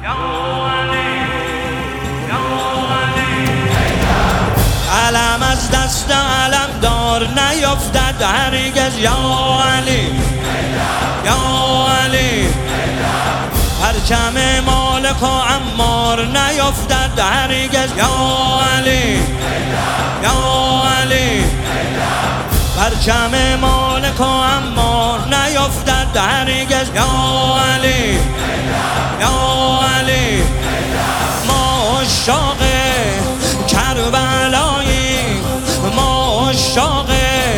علم از دست علم دار نیفتد هرگز یا علی یا علی پرچم مالک و عمار نیفتد هرگز یا علی یا علی پرچم مالک و عمار نیفتد هرگز یا علی یا علی ما عشاق کربلاییم ما عشاق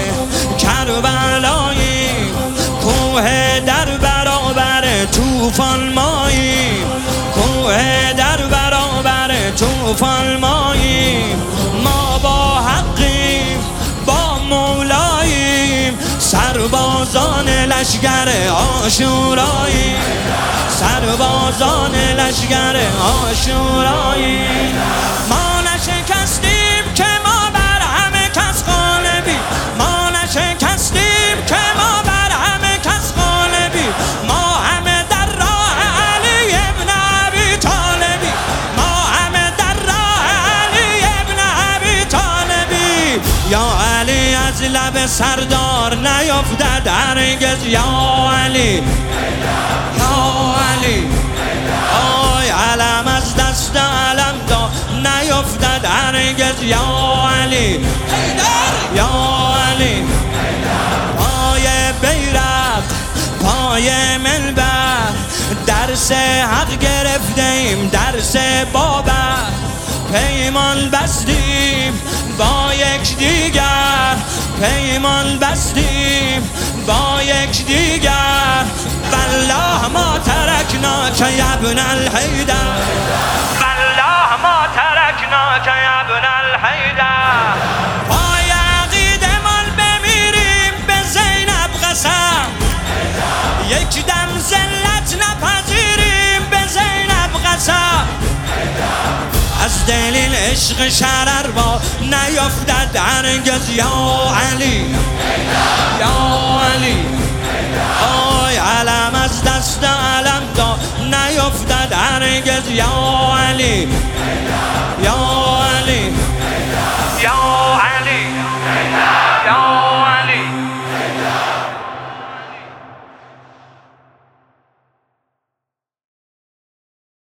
کربلاییم کوه در برابر طوفان ماییم کوه در برابر طوفان ماییم ما با حقیم با مولاییم سربازان لشگر عاشوراییم سربازان لشگر عاشوراییم ما نشکستیم که ما بر همه کس غالبیم ما نشکستیم که ما بر همه کس غالبیم ما همه در راه علی ابن ابی طالبیم ما همه در راه علی ابن ابی طالبیم یا علی از لب سردار نیفتد هرگز یا علی یا علی آی علم از دست علم دار نیفتد هرگز یا علی یا علی پای بیرق پای منبر درس حق گرفتیم درس بابر پیمان بستیم با یک دیگر پیمان بستیم با یک دیگر والله ما ترکناک یا ابن الحیدر والله ما ترکناک یا ابن الحیدر پای عقیدمان بمیریم به زینب قسم یک دم ذلت نپذیریم به زینب قسم از دلیل عشق شرر با نیفتد هرگز یا علی یا علی آی علم از دست علم دا نیفتد هرگز یا علی یا